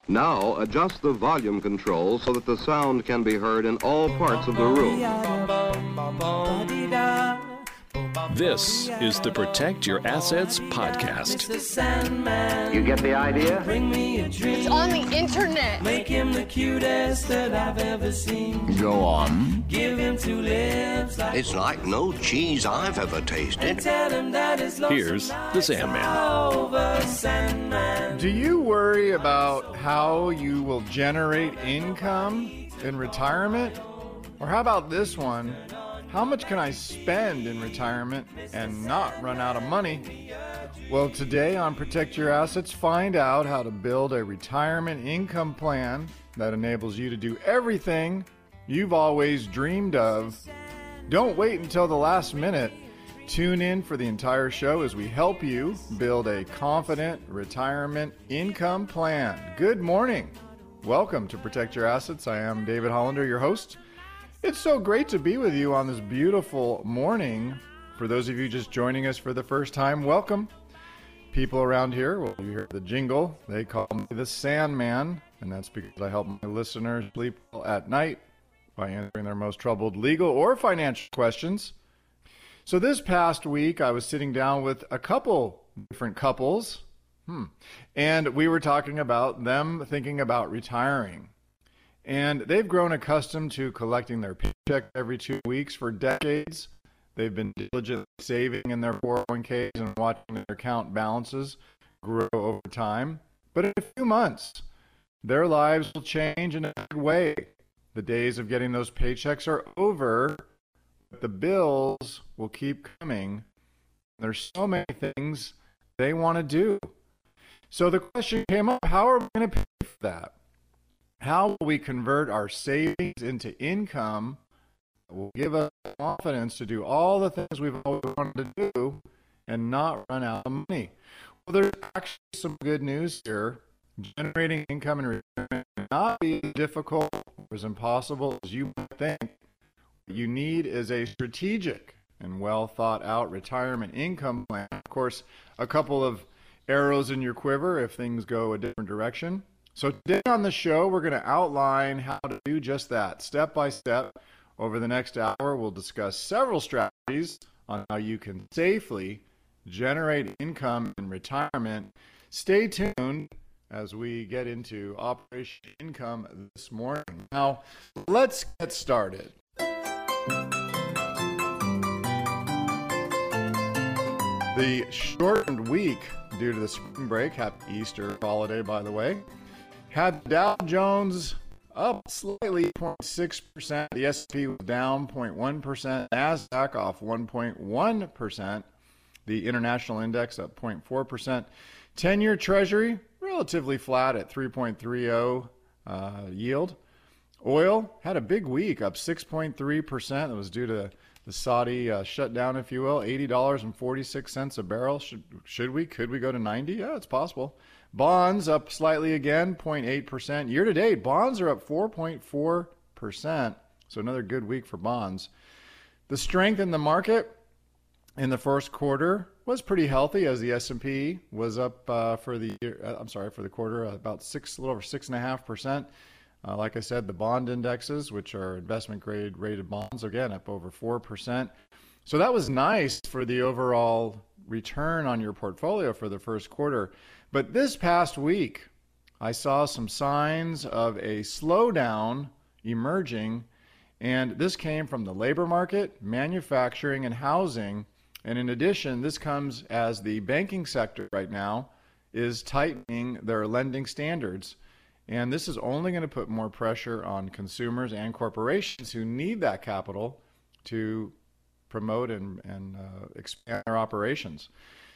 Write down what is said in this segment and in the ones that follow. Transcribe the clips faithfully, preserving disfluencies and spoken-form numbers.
Now adjust the volume control so that the sound can be heard in all parts of the room. This is the Protect Your Assets podcast. You get the idea? Bring me a dream. It's on the internet. Make him the cutest that I've ever seen. Go on. Give him two lips like It's like no cheese I've ever tasted. and tell him that his lonesome Here's the nights Sandman. are over, Sandman. Do you worry about how you will generate income in retirement? Or how about this one? How much can I spend in retirement and not run out of money? Well, today on Protect Your Assets, find out how to build a retirement income plan that enables you to do everything you've always dreamed of. Don't wait until the last minute. Tune in for the entire show as we help you build a confident retirement income plan. Good morning. Welcome to Protect Your Assets. I am David Hollander, your host. It's so great to be with you on this beautiful morning. For those of you just joining us for the first time, welcome. People around here, well, you hear the jingle, they call me the Sandman, and that's because I help my listeners sleep well at night by answering their most troubled legal or financial questions. So this past week, I was sitting down with a couple different couples, hmm, and we were talking about them thinking about retiring. And they've grown accustomed to collecting their paycheck every two weeks for decades. They've been diligently saving in their four oh one k's and watching their account balances grow over time. But in a few months, their lives will change in a big way. The days of getting those paychecks are over, but the bills will keep coming. There's so many things they want to do. So the question came up, how are we going to pay for that? How will we convert our savings into income that will give us confidence to do all the things we've always wanted to do and not run out of money? Well, there's actually some good news here. Generating income in retirement may not be as difficult or as impossible as you might think. What you need is a strategic and well thought out retirement income plan. Of course, a couple of arrows in your quiver if things go a different direction. So today on the show, we're going to outline how to do just that, step by step. Over the next hour, we'll discuss several strategies on how you can safely generate income in retirement. Stay tuned as we get into Operation Income this morning. Now, let's get started. The shortened week due to the spring break, happy Easter holiday, by the way, had Dow Jones up slightly, zero point six percent. The S and P was down zero point one percent. NASDAQ off one point one percent. The international index up zero point four percent. ten-year Treasury relatively flat at three point three zero uh, yield. Oil had a big week, up six point three percent. It was due to the Saudi uh, shutdown, if you will. eighty dollars and forty-six cents a barrel. Should, should we? Could we go to ninety? Yeah, it's possible. Bonds up slightly again, zero point eight percent. Year to date, bonds are up four point four percent. So another good week for bonds. The strength in the market in the first quarter was pretty healthy, as the S and P was up uh, for the year. Uh, I'm sorry, for the quarter, uh, about six, a little over six and a half percent. Uh, like I said, the bond indexes, which are investment grade rated bonds, again up over four percent. So that was nice for the overall return on your portfolio for the first quarter. But this past week, I saw some signs of a slowdown emerging, and this came from the labor market, manufacturing, and housing. And in addition, this comes as the banking sector right now is tightening their lending standards. And this is only going to put more pressure on consumers and corporations who need that capital to promote and, and uh, expand their operations.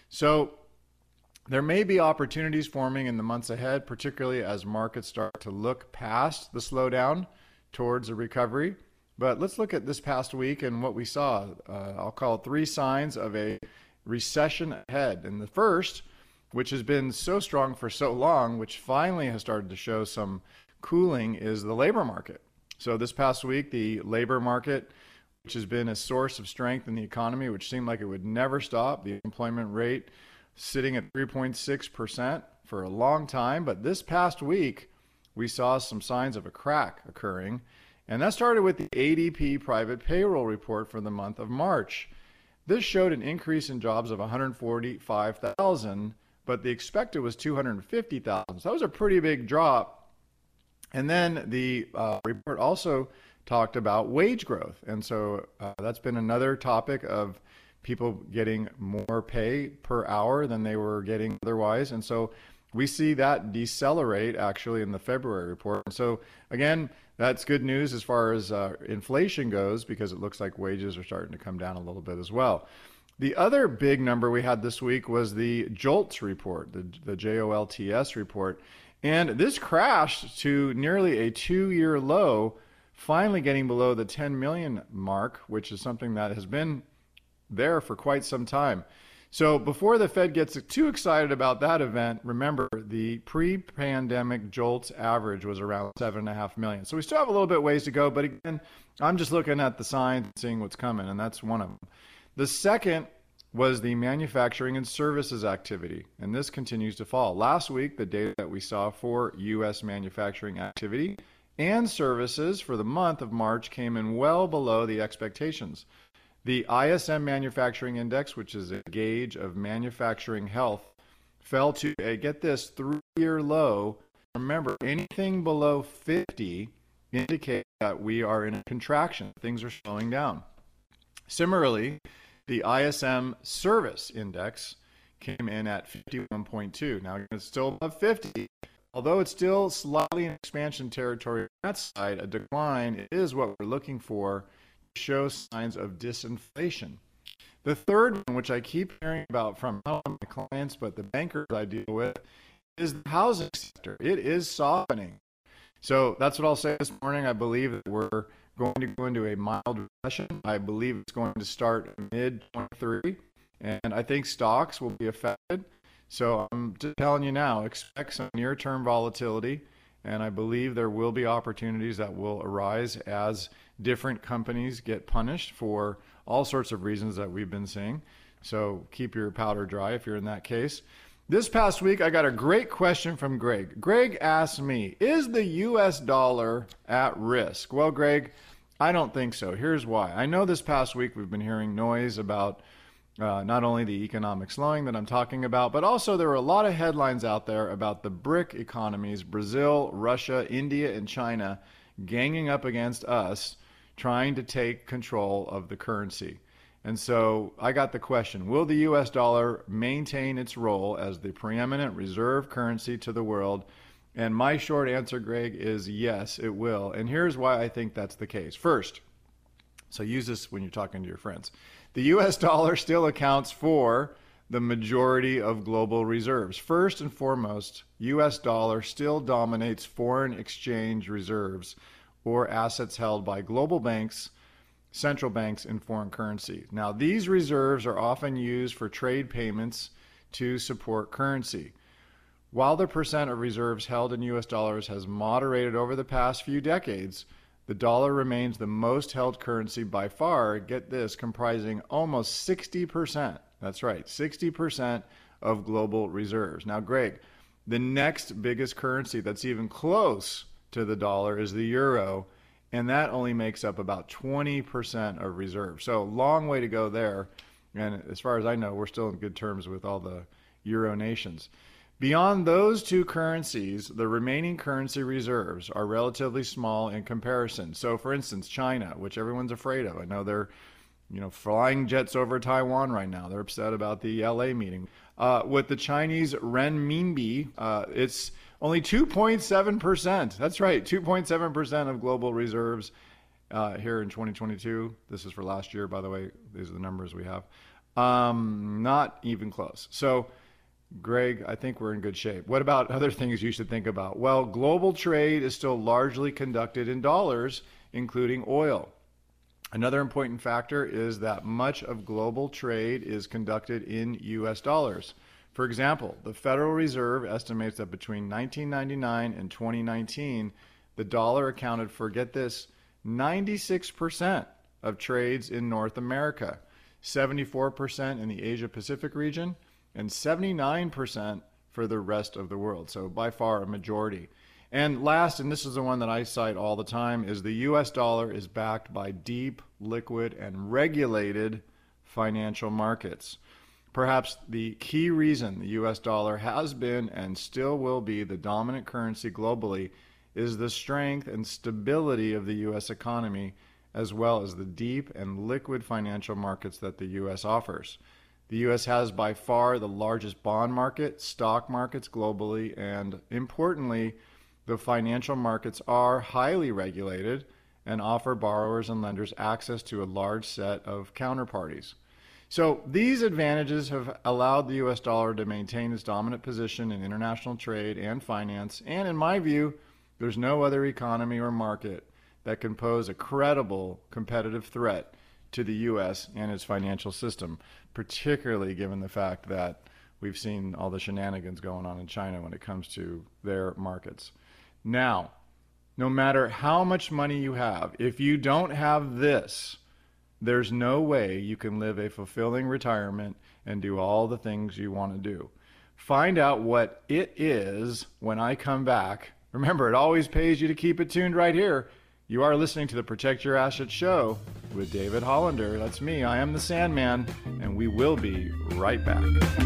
So there may be opportunities forming in the months ahead, particularly as markets start to look past the slowdown towards a recovery. But let's look at this past week and what we saw. Uh, I'll call it three signs of a recession ahead. And the first, which has been so strong for so long, which finally has started to show some cooling, is the labor market. So this past week, the labor market, which has been a source of strength in the economy, which seemed like it would never stop, the employment rate sitting at three point six percent for a long time. But this past week, we saw some signs of a crack occurring. And that started with the A D P private payroll report for the month of March. This showed an increase in jobs of one hundred forty-five thousand, but the expected was two hundred fifty thousand. So that was a pretty big drop. And then the uh, report also talked about wage growth. And so uh, that's been another topic of people getting more pay per hour than they were getting otherwise. And so we see that decelerate actually in the February report. And so again, that's good news as far as uh, inflation goes, because it looks like wages are starting to come down a little bit as well. The other big number we had this week was the JOLTS report, the, the J O L T S report. And this crashed to nearly a two-year low, finally getting below the ten million mark, which is something that has been there for quite some time. So before the Fed gets too excited about that event, remember the pre-pandemic JOLTS average was around seven and a half million. So we still have a little bit ways to go, but again, I'm just looking at the signs and seeing what's coming, and that's one of them. The second was the manufacturing and services activity, and this continues to fall. Last week, the data that we saw for U S manufacturing activity and services for the month of March came in well below the expectations. The I S M Manufacturing Index, which is a gauge of manufacturing health, fell to a, get this, three-year low. Remember, anything below fifty indicates that we are in a contraction. Things are slowing down. Similarly, the I S M Service Index came in at fifty-one point two. Now, it's still above fifty. Although it's still slightly in expansion territory on that side, a decline is what we're looking for, show signs of disinflation. The third one, which I keep hearing about from not only my clients but the bankers I deal with, is the housing sector. It is softening. So that's what I'll say this morning. I believe that we're going to go into a mild recession. I believe it's going to start mid twenty-three, and I think stocks will be affected. So I'm just telling you now, expect some near-term volatility, and I believe there will be opportunities that will arise as different companies get punished for all sorts of reasons that we've been seeing. So keep your powder dry if you're in that case. This past week, I got a great question from Greg. Greg asked me, is the U S dollar at risk? Well, Greg, I don't think so. Here's why. I know this past week we've been hearing noise about uh, not only the economic slowing that I'm talking about, but also there were a lot of headlines out there about the BRIC economies, Brazil, Russia, India, and China, ganging up against us, trying to take control of the currency. And so I got the question, will the U S dollar maintain its role as the preeminent reserve currency to the world? And my short answer, Greg, is yes, it will. And here's why I think that's the case. First, so use this when you're talking to your friends. The U S dollar still accounts for the majority of global reserves. First and foremost, U S dollar still dominates foreign exchange reserves, or assets held by global banks, central banks in foreign currency. Now, these reserves are often used for trade payments to support currency. While the percent of reserves held in U S dollars has moderated over the past few decades, the dollar remains the most held currency by far, get this, comprising almost sixty percent. That's right, sixty percent of global reserves. Now, Greg, the next biggest currency that's even close to the dollar is the euro, and that only makes up about twenty percent of reserves. So long way to go there. And as far as I know, we're still in good terms with all the euro nations. Beyond those two currencies, the remaining currency reserves are relatively small in comparison. So for instance, China, which everyone's afraid of. I know they're, you know, flying jets over Taiwan right now. They're upset about the L A meeting. Uh, with the Chinese renminbi, uh, it's only two point seven percent. That's right, two point seven percent of global reserves uh, here in twenty twenty-two. This is for last year, by the way. These are the numbers we have. Um, not even close. So, Greg, I think we're in good shape. What about other things you should think about? Well, global trade is still largely conducted in dollars, including oil. Another important factor is that much of global trade is conducted in U S dollars. For example, the Federal Reserve estimates that between nineteen ninety-nine and twenty nineteen, the dollar accounted for, get this, ninety-six percent of trades in North America, seventy-four percent in the Asia-Pacific region, and seventy-nine percent for the rest of the world. So by far a majority. And last, and this is the one that I cite all the time, is the U S dollar is backed by deep, liquid, and regulated financial markets. Perhaps the key reason the U S dollar has been and still will be the dominant currency globally is the strength and stability of the U S economy, as well as the deep and liquid financial markets that the U S offers. The U S has by far the largest bond market, stock markets globally, and importantly, the financial markets are highly regulated and offer borrowers and lenders access to a large set of counterparties. So these advantages have allowed the U S dollar to maintain its dominant position in international trade and finance, and in my view, there's no other economy or market that can pose a credible competitive threat to the U S and its financial system, particularly given the fact that we've seen all the shenanigans going on in China when it comes to their markets. Now, no matter how much money you have, if you don't have this, there's no way you can live a fulfilling retirement and do all the things you want to do. Find out what it is when I come back. Remember, it always pays you to keep it tuned right here. You are listening to the Protect Your Assets show with David Hollander. That's me. I am the Sandman, and we will be right back.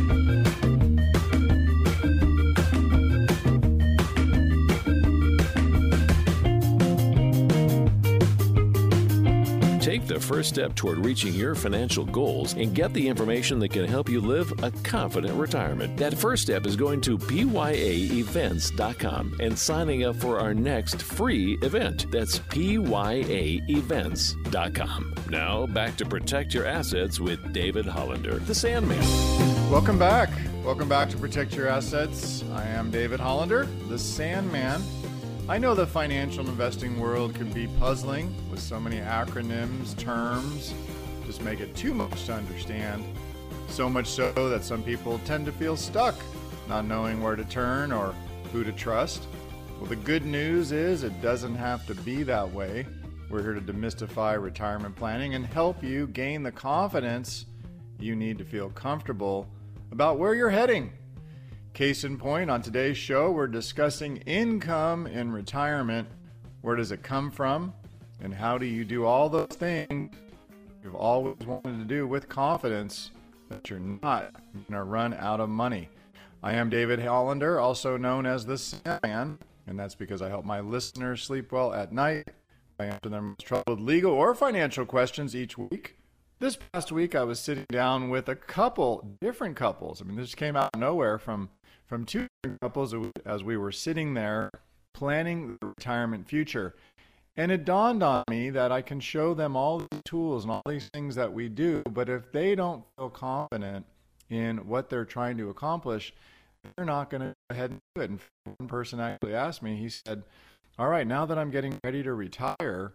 Take the first step toward reaching your financial goals and get the information that can help you live a confident retirement. That first step is going to B Y A events dot com and signing up for our next free event. That's B Y A events dot com. Now, back to Protect Your Assets with David Hollander, the Sandman. Welcome back. Welcome back to Protect Your Assets. I am David Hollander, the Sandman. I know the financial investing world can be puzzling with so many acronyms, terms, just make it too much to understand. So much so that some people tend to feel stuck, not knowing where to turn or who to trust. Well, the good news is it doesn't have to be that way. We're here to demystify retirement planning and help you gain the confidence you need to feel comfortable about where you're heading. Case in point, on today's show, we're discussing income in retirement. Where does it come from? And how do you do all those things you've always wanted to do with confidence that you're not going to run out of money? I am David Hollander, also known as the Sandman, and that's because I help my listeners sleep well at night. I answer their most troubled legal or financial questions each week. This past week, I was sitting down with a couple different couples. I mean, this came out of nowhere from from two different couples as we were sitting there planning the retirement future. And it dawned on me that I can show them all these tools and all these things that we do, but if they don't feel confident in what they're trying to accomplish, they're not going to go ahead and do it. And one person actually asked me, he said, all right, now that I'm getting ready to retire,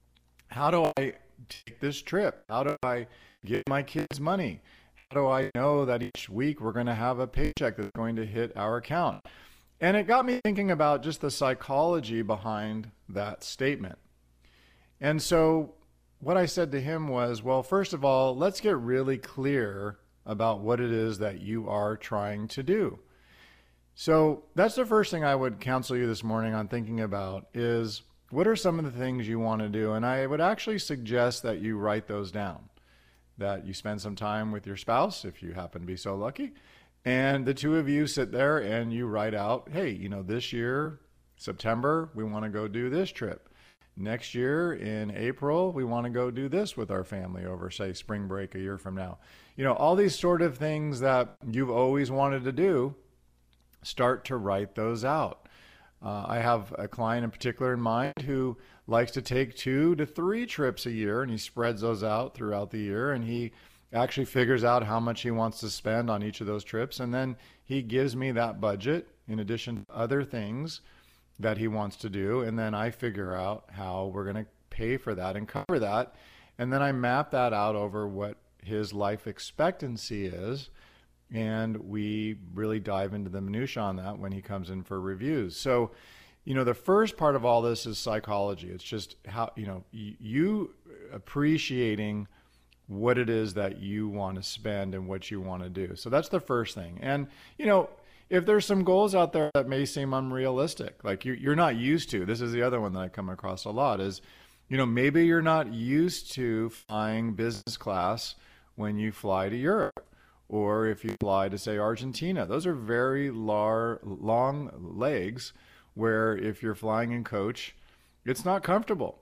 how do I take this trip? How do I give my kids money? How do I know that each week we're going to have a paycheck that's going to hit our account? And it got me thinking about just the psychology behind that statement. And so what I said to him was, well, first of all, let's get really clear about what it is that you are trying to do. So that's the first thing I would counsel you this morning on thinking about is, what are some of the things you want to do? And I would actually suggest that you write those down, that you spend some time with your spouse, if you happen to be so lucky, and the two of you sit there and you write out, hey, you know, this year, September, we want to go do this trip. Next year in April, we want to go do this with our family over, say, spring break a year from now. You know, all these sort of things that you've always wanted to do, start to write those out. Uh, I have a client in particular in mind who likes to take two to three trips a year, and he spreads those out throughout the year, and he actually figures out how much he wants to spend on each of those trips, and then he gives me that budget in addition to other things that he wants to do, and then I figure out how we're going to pay for that and cover that, and then I map that out over what his life expectancy is, and we really dive into the minutia on that when he comes in for reviews. So, you know, the first part of all this is psychology. It's just how, you know, you appreciating what it is that you want to spend and what you want to do. So that's the first thing. And, you know, if there's some goals out there that may seem unrealistic, like you, you're not used to, this is the other one that I come across a lot is, you know, maybe you're not used to flying business class when you fly to Europe, or if you fly to, say, Argentina. Those are very lar- long legs where if you're flying in coach, it's not comfortable.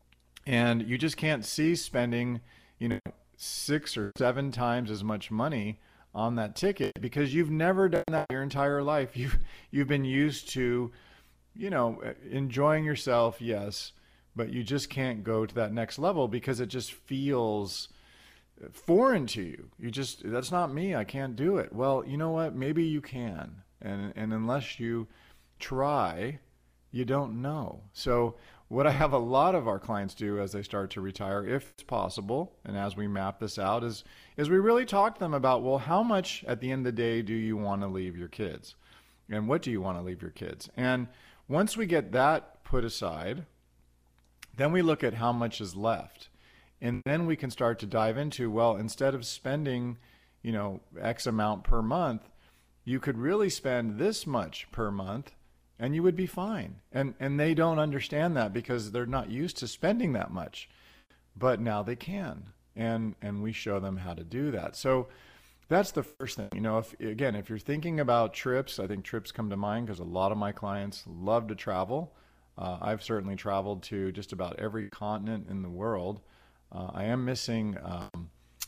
And you just can't see spending, you know, six or seven times as much money on that ticket because you've never done that your entire life. You've, you've been used to, you know, enjoying yourself, yes, but you just can't go to that next level because it just feels foreign to you. You just, that's not me. I can't do it. Well, you know what? Maybe you can. And, and unless you try, you don't know. So what I have a lot of our clients do as they start to retire, if it's possible, and as we map this out, is, is we really talk to them about, well, how much at the end of the day do you want to leave your kids? And what do you want to leave your kids? And once we get that put aside, then we look at how much is left. And then we can start to dive into, well, instead of spending, you know, X amount per month, you could really spend this much per month and you would be fine. And and they don't understand that because they're not used to spending that much. But now they can. And and we show them how to do that. So that's the first thing. You know, if again, if you're thinking about trips, I think trips come to mind because a lot of my clients love to travel. Uh, I've certainly traveled to just about every continent in the world. Uh, I am missing um,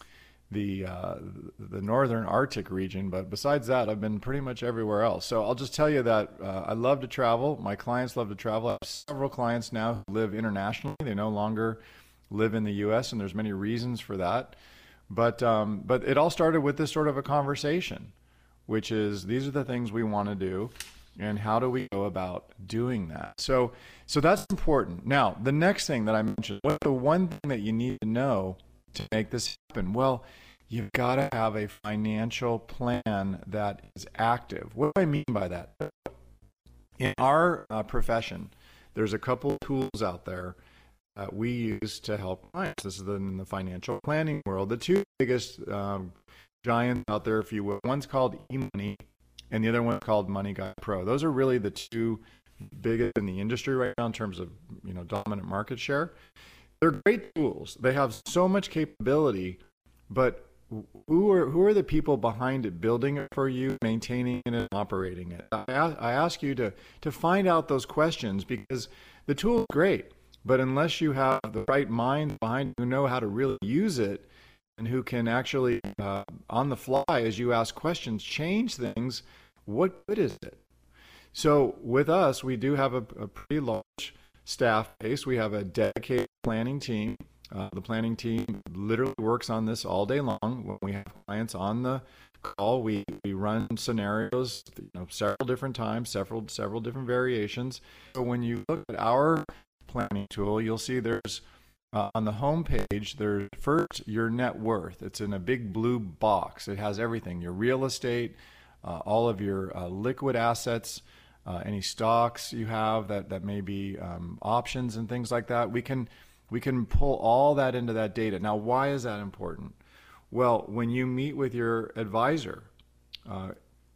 the uh, the northern Arctic region, but besides that, I've been pretty much everywhere else. So I'll just tell you that uh, I love to travel. My clients love to travel. I have several clients now who live internationally. They no longer live in the U S, and there's many reasons for that. But um, but it all started with this sort of a conversation, which is these are the things we want to do. And how do we go about doing that? So, so that's important. Now, the next thing that I mentioned, what's the one thing that you need to know to make this happen? Well, you've got to have a financial plan that is active. What do I mean by that? In our uh, profession, there's a couple of tools out there that we use to help clients. This is in the financial planning world. The two biggest um, giants out there, if you will, one's called eMoney, and the other one called Money Guide Pro. Those are really the two biggest in the industry right now in terms of, you know, dominant market share. They're great tools. They have so much capability, but who are who are the people behind it, building it for you, maintaining it, and operating it? I, I ask you to to find out those questions because the tool is great, but unless you have the right mind behind who know how to really use it, and who can actually, uh, on the fly, as you ask questions, change things, what good is it? So with us, we do have a, a pretty large staff base. We have a dedicated planning team. Uh, the planning team literally works on this all day long. When we have clients on the call, we, we run scenarios, you know, several different times, several several different variations. So when you look at our planning tool, you'll see there's Uh, on the home page, there's first your net worth. It's in a big blue box. It has everything, your real estate, uh, all of your uh, liquid assets, uh, any stocks you have that, that may be um, options and things like that. We can, we can pull all that into that data. Now, why is that important? Well, when you meet with your advisor, uh,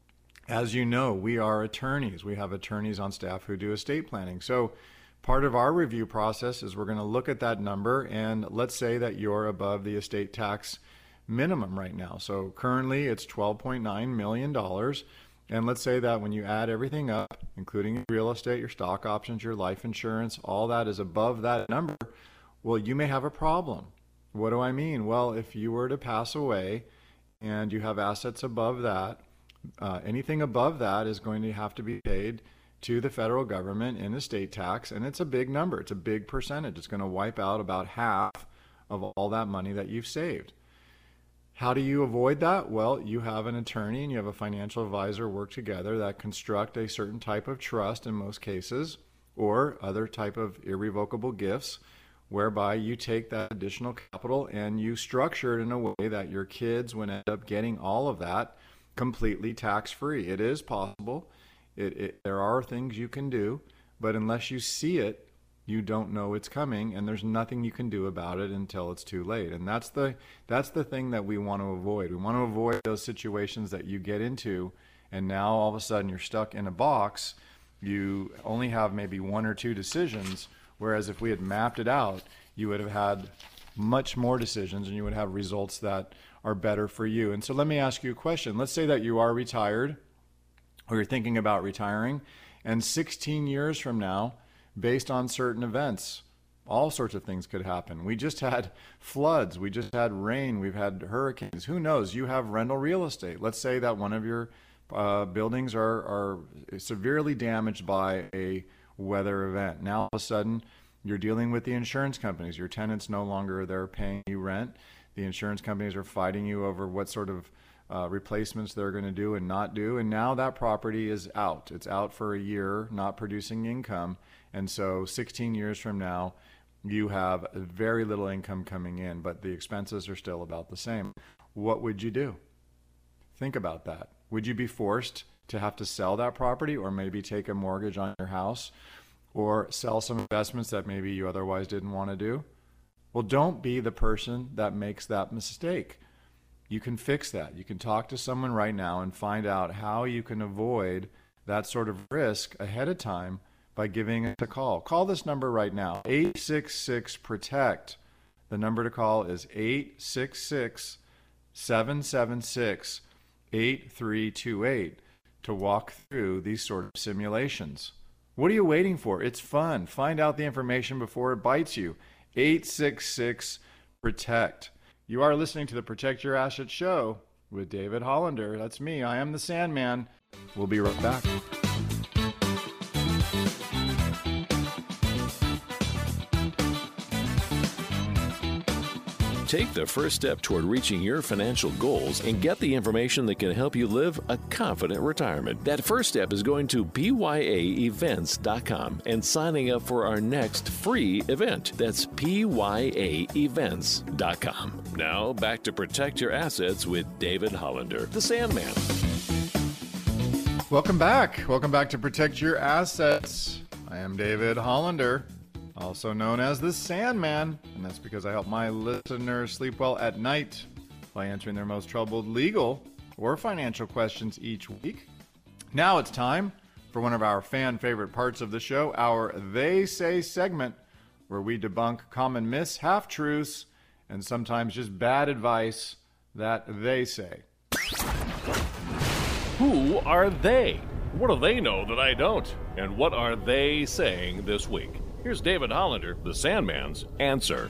as you know, we are attorneys. We have attorneys on staff who do estate planning. So part of our review process is we're going to look at that number, and let's say that you're above the estate tax minimum right now. So currently it's twelve point nine million dollars. And let's say that when you add everything up, including your real estate, your stock options, your life insurance, all that is above that number, well, you may have a problem. What do I mean? Well, if you were to pass away and you have assets above that, uh, anything above that is going to have to be paid to the federal government in estate tax, and it's a big number. It's a big percentage. It's going to wipe out about half of all that money that you've saved. How do you avoid that? Well, you have an attorney and you have a financial advisor work together that construct a certain type of trust in most cases, or other type of irrevocable gifts, whereby you take that additional capital and you structure it in a way that your kids would end up getting all of that completely tax-free. It is possible. It, it, there are things you can do, but unless you see it, you don't know it's coming, and there's nothing you can do about it until it's too late. And that's the that's the thing that we want to avoid. We want to avoid those situations that you get into And now all of a sudden you're stuck in a box. You only have maybe one or two decisions, whereas if we had mapped it out, you would have had much more decisions and you would have results that are better for you. And so let me ask you a question. Let's say that you are retired or you're thinking about retiring, and sixteen years from now, based on certain events, all sorts of things could happen. We just had floods, we just had rain, we've had hurricanes. Who knows? You have rental real estate. Let's say that one of your uh, buildings are, are severely damaged by a weather event. Now all of a sudden, you're dealing with the insurance companies. Your tenants no longer they're paying you rent. The insurance companies are fighting you over what sort of uh, replacements they're going to do and not do. And now that property is out. It's out for a year, not producing income. And so sixteen years from now, you have very little income coming in, but the expenses are still about the same. What would you do? Think about that. Would you be forced to have to sell that property, or maybe take a mortgage on your house, or sell some investments that maybe you otherwise didn't want to do? Well, don't be the person that makes that mistake. You can fix that. You can talk to someone right now and find out how you can avoid that sort of risk ahead of time by giving us a call. Call this number right now, eight six six, PROTECT. The number to call is eight six six, seven seven six, eight three two eight to walk through these sort of simulations. What are you waiting for? It's fun. Find out the information before it bites you. eight six six, PROTECT. You are listening to the Protect Your Assets show with David Hollander. That's me. I am the Sandman. We'll be right back. Take the first step toward reaching your financial goals and get the information that can help you live a confident retirement. That first step is going to B Y A events dot com and signing up for our next free event. That's B Y A events dot com. Now, back to Protect Your Assets with David Hollander, the Sandman. Welcome back. Welcome back to Protect Your Assets. I am David Hollander, also known as the Sandman, and that's because I help my listeners sleep well at night by answering their most troubled legal or financial questions each week. Now it's time for one of our fan favorite parts of the show, our They Say segment, where we debunk common myths, half-truths, and sometimes just bad advice that they say. Who are they? What do they know that I don't? And what are they saying this week? Here's David Hollander, the Sandman's answer.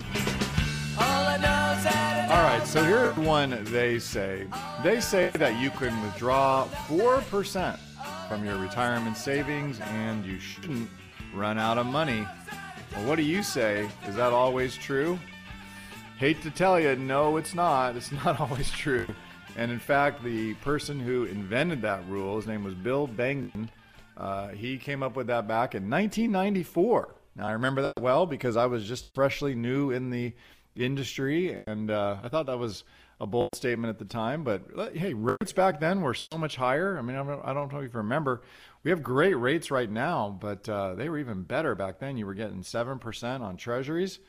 All right, so here's one they say. They say that you can withdraw four percent from your retirement savings and you shouldn't run out of money. Well, what do you say? Is that always true? Hate to tell you, no, it's not. It's not always true. And in fact, the person who invented that rule, his name was Bill Bengen, uh, he came up with that back in nineteen ninety-four. Now, I remember that well because I was just freshly new in the industry, and uh, I thought that was a bold statement at the time. But hey, rates back then were so much higher. I mean, I don't, I don't know if you remember. We have great rates right now, but uh, they were even better back then. You were getting seven percent on treasuries.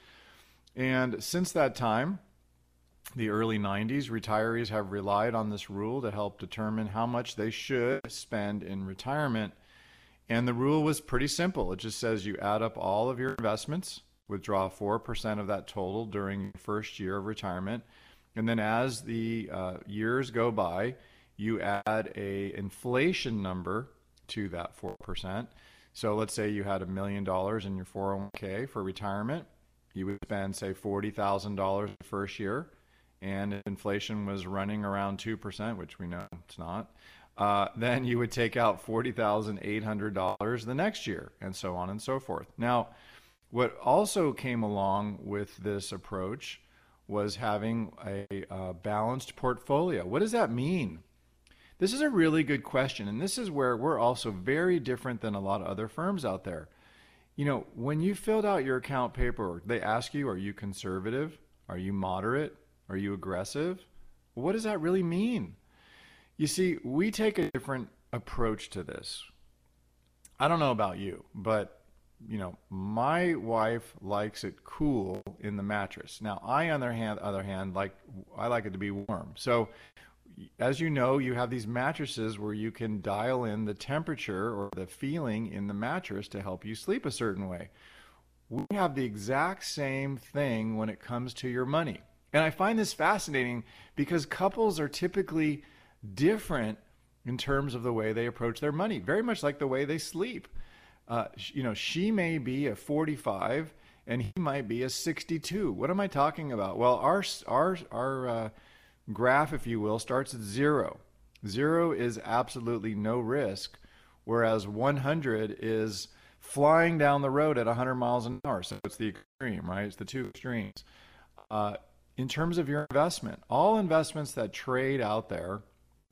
And since that time, the early nineties, retirees have relied on this rule to help determine how much they should spend in retirement. And the rule was pretty simple. It just says you add up all of your investments, withdraw four percent of that total during your first year of retirement. And then as the uh, years go by, you add a inflation number to that four percent. So let's say you had a million dollars in your four oh one k for retirement. You would spend, say, forty thousand dollars the first year. And if inflation was running around two percent, which we know it's not, uh, then you would take out forty thousand eight hundred dollars the next year, and so on and so forth. Now, what also came along with this approach was having a, a balanced portfolio. What does that mean? This is a really good question, and this is where we're also very different than a lot of other firms out there. You know, when you filled out your account paperwork, they ask you, are you conservative? Are you moderate? Are you aggressive? What does that really mean? You see, we take a different approach to this. I don't know about you, but, you know, my wife likes it cool in the mattress. Now, I, on the other hand, other hand, like I like it to be warm. So as you know, you have these mattresses where you can dial in the temperature or the feeling in the mattress to help you sleep a certain way. We have the exact same thing when it comes to your money. And I find this fascinating because couples are typically different in terms of the way they approach their money, very much like the way they sleep. Uh, you know, she may be a forty-five and he might be a sixty-two. What am I talking about? Well, our our our uh, graph, if you will, starts at zero. Zero is absolutely no risk, whereas one hundred is flying down the road at one hundred miles an hour. So it's the extreme, right? It's the two extremes. Uh, in terms of your investment, all investments that trade out there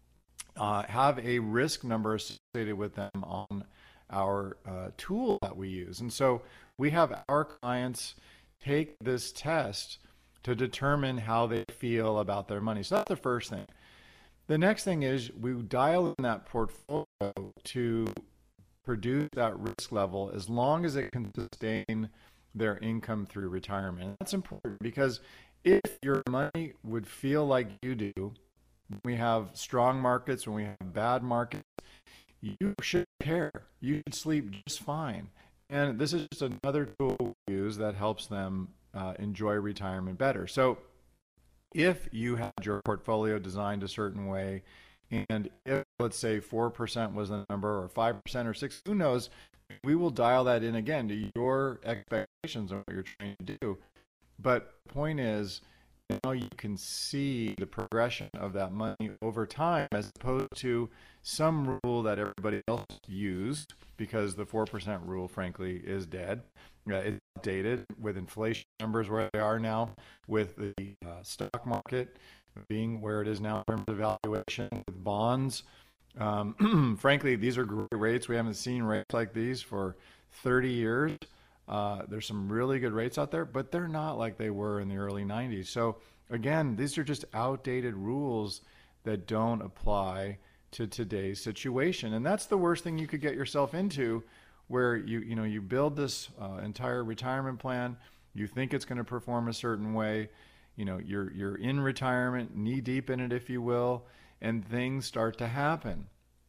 uh, have a risk number associated with them on our uh, tool that we use. And so we have our clients take this test to determine how they feel about their money. So that's the first thing. The next thing is we dial in that portfolio to produce that risk level as long as it can sustain their income through retirement. That's important because if your money would feel like you do, when we have strong markets, when we have bad markets, you should care. You should sleep just fine. And this is just another tool we use that helps them uh, enjoy retirement better. So if you had your portfolio designed a certain way, and if, let's say, four percent was the number, or five percent, or six, who knows, we will dial that in again to your expectations of what you're trying to do. But the point is, now you can see the progression of that money over time, as opposed to some rule that everybody else used, because the four percent rule, frankly, is dead. Uh, it's dated with inflation numbers where they are now, with the uh, stock market being where it is now in terms of valuation, with bonds. Um, frankly, these are great rates. We haven't seen rates like these for thirty years. Uh, there's some really good rates out there, but they're not like they were in the early nineties. So again, these are just outdated rules that don't apply to today's situation. And that's the worst thing you could get yourself into, where you, you know, you build this uh, entire retirement plan, you think it's going to perform a certain way, you know, you're, you're in retirement, knee deep in it, if you will, and things start to happen.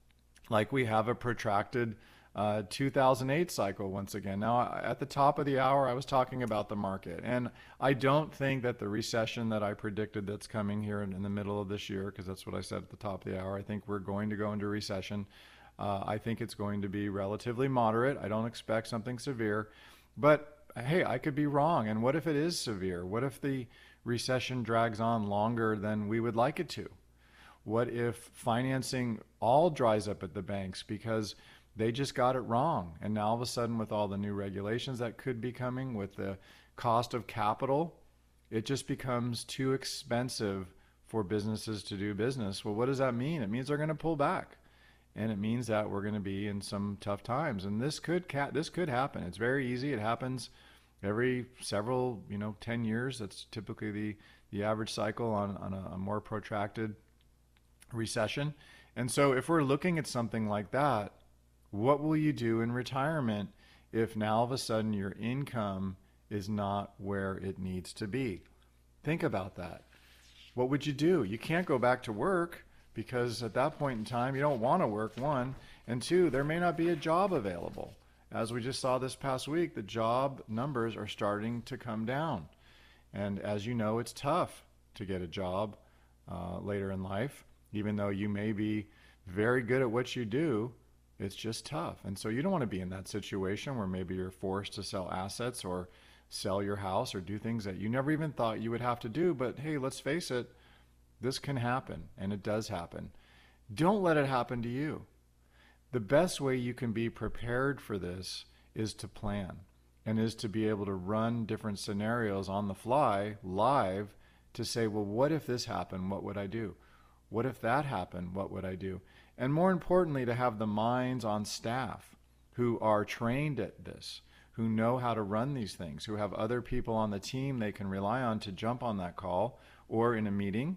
Like we have a protracted Uh, two thousand eight cycle once again. Now, at the top of the hour, I was talking about the market, and I don't think that the recession that I predicted that's coming here in, in the middle of this year, because that's what I said at the top of the hour, I think we're going to go into recession. Uh, I think it's going to be relatively moderate. I don't expect something severe, but hey, I could be wrong. And what if it is severe? What if the recession drags on longer than we would like it to? What if financing all dries up at the banks because they just got it wrong? And now all of a sudden, with all the new regulations that could be coming, with the cost of capital, it just becomes too expensive for businesses to do business. Well, what does that mean? It means they're going to pull back. And it means that we're going to be in some tough times. And this could ca- this could happen. It's very easy. It happens every several, you know, ten years. That's typically the, the average cycle on, on a, a more protracted recession. And so if we're looking at something like that, what will you do in retirement if now all of a sudden your income is not where it needs to be? Think about that. What would you do? You can't go back to work, because at that point in time, you don't want to work, one. And two, there may not be a job available. As we just saw this past week, the job numbers are starting to come down. And as you know, it's tough to get a job uh, later in life. Even though you may be very good at what you do, it's just tough. And so you don't want to be in that situation where maybe you're forced to sell assets or sell your house or do things that you never even thought you would have to do. But hey, let's face it, this can happen, and it does happen. Don't let it happen to you. The best way you can be prepared for this is to plan, and is to be able to run different scenarios on the fly, live, to say, well, what if this happened? What would I do? What if that happened? What would I do? And more importantly, to have the minds on staff who are trained at this, who know how to run these things, who have other people on the team they can rely on to jump on that call or in a meeting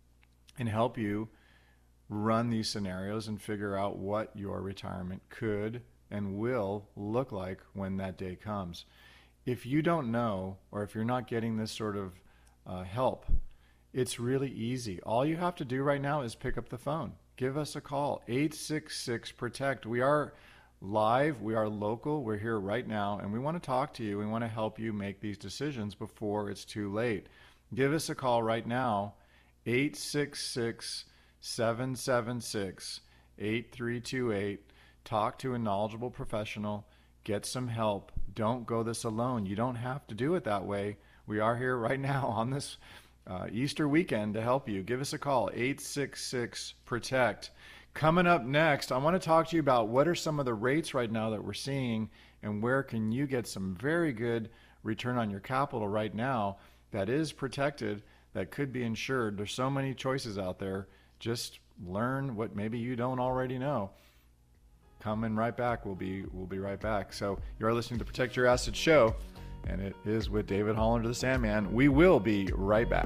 and help you run these scenarios and figure out what your retirement could and will look like when that day comes. If you don't know, or if you're not getting this sort of uh, help, It's really easy. All you have to do right now is pick up the phone. Give us a call, eight six six, PROTECT. We are live. We are local. We're here right now, and we want to talk to you. We want to help you make these decisions before it's too late. Give us a call right now, eight six six, seven seven six, eight three two eight. Talk to a knowledgeable professional. Get some help. Don't go this alone. You don't have to do it that way. We are here right now on this uh, Easter weekend to help you. Give us a call, eight six six, PROTECT. Coming up next, I want to talk to you about what are some of the rates right now that we're seeing and where can you get some very good return on your capital right now that is protected, that could be insured. There's so many choices out there. Just learn what maybe you don't already know. Coming right back. We'll be we'll be right back. So you are listening to Protect Your Assets Show, and it is with David Hollander, the Sandman. We will be right back.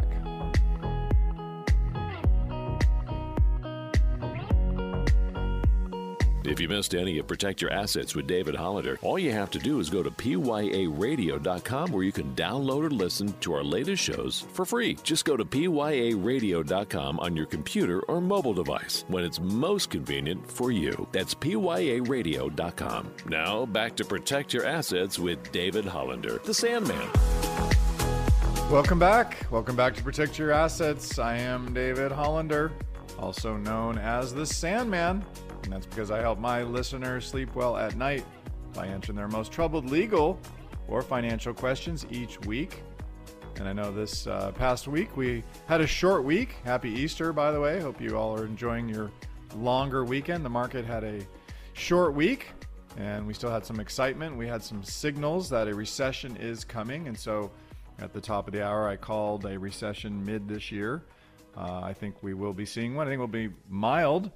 If you missed any of Protect Your Assets with David Hollander, all you have to do is go to P Y A radio dot com where you can download or listen to our latest shows for free. Just go to P Y A radio dot com on your computer or mobile device when it's most convenient for you. That's P Y A radio dot com. Now, back to Protect Your Assets with David Hollander, the Sandman. Welcome back. Welcome back to Protect Your Assets. I am David Hollander, also known as the Sandman. And that's because I help my listeners sleep well at night by answering their most troubled legal or financial questions each week. And I know this uh, past week we had a short week. Happy Easter, by the way. Hope you all are enjoying your longer weekend. The market had a short week, and we still had some excitement. We had some signals that a recession is coming. And so at the top of the hour, I called a recession mid this year. Uh, I think we will be seeing one. I think it will be mild.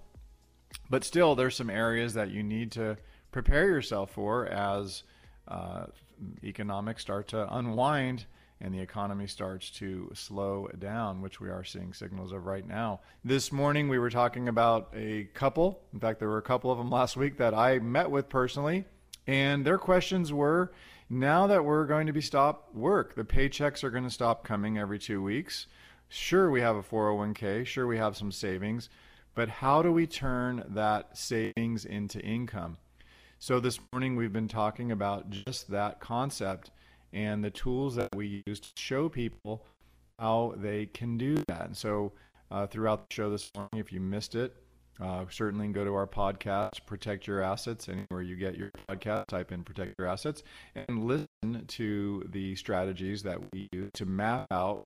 But still, there's some areas that you need to prepare yourself for as uh, economics start to unwind and the economy starts to slow down, which we are seeing signals of right now. This morning, we were talking about a couple. In fact, there were a couple of them last week that I met with personally. And their questions were, now that we're going to be stopped work, the paychecks are going to stop coming every two weeks. Sure, we have a four oh one k. Sure, we have some savings. But how do we turn that savings into income? So this morning we've been talking about just that concept and the tools that we use to show people how they can do that. And so uh, throughout the show this morning, if you missed it, uh, certainly go to our podcast, Protect Your Assets, anywhere you get your podcast, type in Protect Your Assets, and listen to the strategies that we use to map out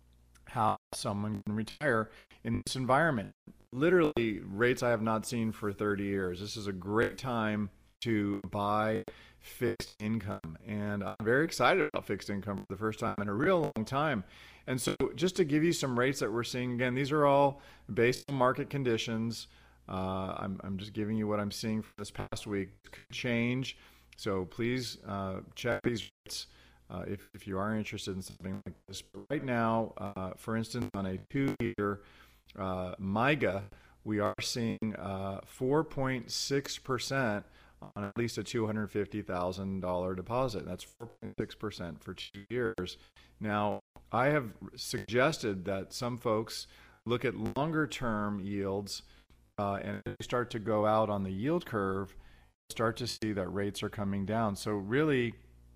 how someone can retire in this environment. Literally, rates I have not seen for thirty years. This is a great time to buy fixed income. And I'm very excited about fixed income for the first time in a real long time. And so just to give you some rates that we're seeing, again, these are all based on market conditions. Uh, I'm, I'm just giving you what I'm seeing for this past week. It could change. So please uh, check these rates uh, if, if you are interested in something like this. But right now, uh, for instance, on a two-year Uh, MYGA, we are seeing uh, four point six percent on at least a two hundred fifty thousand dollars deposit. That's four point six percent for two years. Now, I have suggested that some folks look at longer term yields uh, and start to go out on the yield curve, start to see that rates are coming down. So really,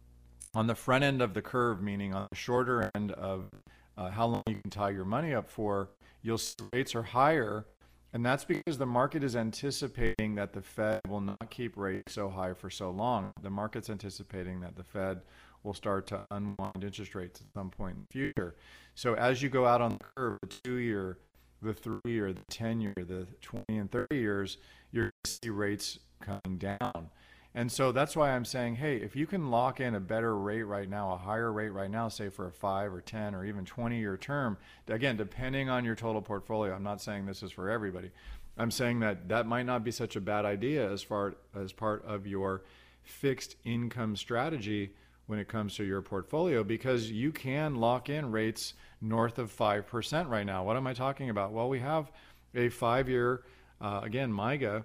on the front end of the curve, meaning on the shorter end of uh, how long you can tie your money up for, you'll see rates are higher, and that's because the market is anticipating that the Fed will not keep rates so high for so long. The market's anticipating that the Fed will start to unwind interest rates at some point in the future. So as you go out on the curve, the two-year, the three-year, the ten-year, the twenty and thirty years, you're going to see rates coming down. And so that's why I'm saying, hey, if you can lock in a better rate right now, a higher rate right now, say for a five or ten or even twenty year term, again, depending on your total portfolio, I'm not saying this is for everybody. I'm saying that that might not be such a bad idea as far as part of your fixed income strategy when it comes to your portfolio, because you can lock in rates north of five percent right now. What am I talking about? Well, we have a five year, uh, again, MYGA,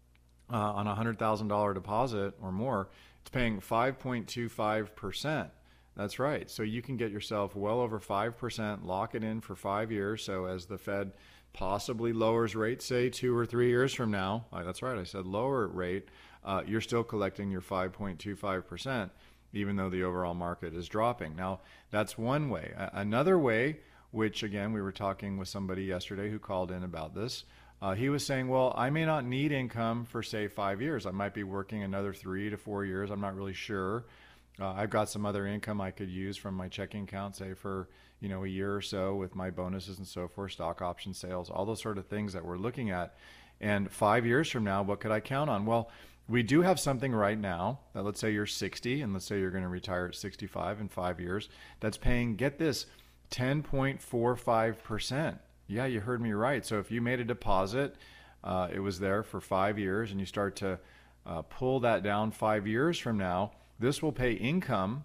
Uh, on a one hundred thousand dollars deposit or more, it's paying five point two five percent. That's right. So you can get yourself well over five percent, lock it in for five years. So as the Fed possibly lowers rates, say two or three years from now, uh, that's right, I said lower rate, uh, you're still collecting your five point two five percent, even though the overall market is dropping. Now, that's one way. A- another way, which again, we were talking with somebody yesterday who called in about this, uh, he was saying, well, I may not need income for, say, five years. I might be working another three to four years. I'm not really sure. Uh, I've got some other income I could use from my checking account, say for, you know, a year or so with my bonuses and so forth, stock option sales, all those sort of things that we're looking at. And five years from now, what could I count on? Well, we do have something right now that, let's say you're sixty and let's say you're going to retire at sixty-five in five years, that's paying, get this, ten point four five percent. Yeah, you heard me right. So if you made a deposit, uh, it was there for five years and you start to uh, pull that down five years from now, this will pay income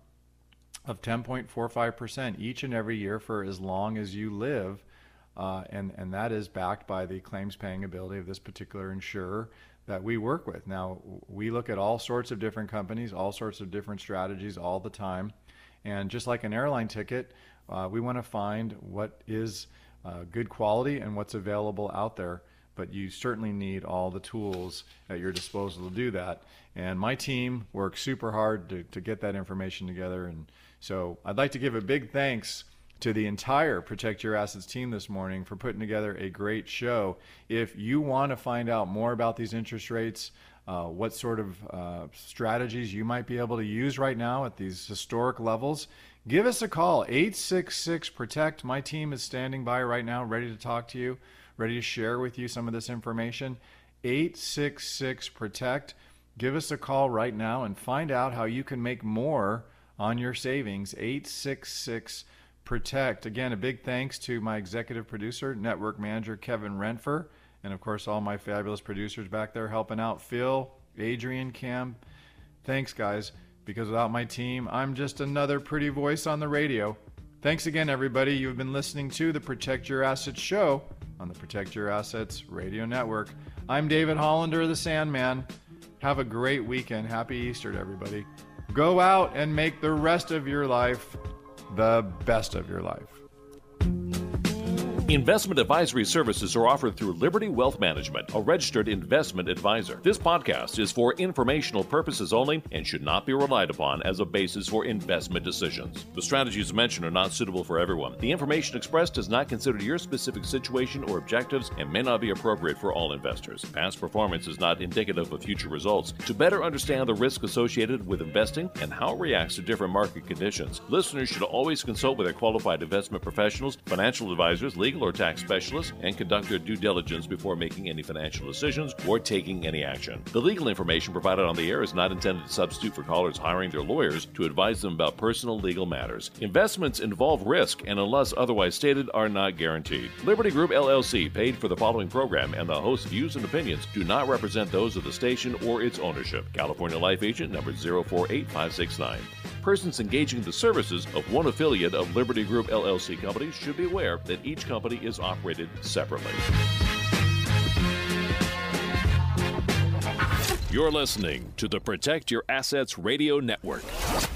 of ten point four five percent each and every year for as long as you live. Uh, and, and that is backed by the claims paying ability of this particular insurer that we work with. Now, we look at all sorts of different companies, all sorts of different strategies all the time. And just like an airline ticket, uh, we want to find what is uh, good quality and what's available out there. But you certainly need all the tools at your disposal to do that. And my team works super hard to, to get that information together. And so I'd like to give a big thanks to the entire Protect Your Assets team this morning for putting together a great show. If you want to find out more about these interest rates, uh, what sort of uh, strategies you might be able to use right now at these historic levels, give us a call, eight six six, PROTECT. My team is standing by right now, ready to talk to you, ready to share with you some of this information. eight six six, PROTECT. Give us a call right now and find out how you can make more on your savings. eight six six, PROTECT. Again, a big thanks to my executive producer, network manager Kevin Renfer, and of course all my fabulous producers back there helping out. Phil, Adrian, Cam. Thanks, guys, because without my team, I'm just another pretty voice on the radio. Thanks again, everybody. You've been listening to the Protect Your Assets show on the Protect Your Assets Radio Network. I'm David Hollander, the Sandman. Have a great weekend. Happy Easter to everybody. Go out and make the rest of your life the best of your life. Investment advisory services are offered through Liberty Wealth Management, a registered investment advisor. This podcast is for informational purposes only and should not be relied upon as a basis for investment decisions. The strategies mentioned are not suitable for everyone. The information expressed does not consider your specific situation or objectives and may not be appropriate for all investors. Past performance is not indicative of future results. To better understand the risk associated with investing and how it reacts to different market conditions, listeners should always consult with their qualified investment professionals, financial advisors, legal or tax specialists, and conduct their due diligence before making any financial decisions or taking any action. The legal information provided on the air is not intended to substitute for callers hiring their lawyers to advise them about personal legal matters. Investments involve risk and, unless otherwise stated, are not guaranteed. Liberty Group L L C paid for the following program, and the host's views and opinions do not represent those of the station or its ownership. California Life Agent number zero four eight five six nine. Persons engaging the services of one affiliate of Liberty Group L L C companies should be aware that each company is operated separately. You're listening to the Protect Your Assets Radio Network.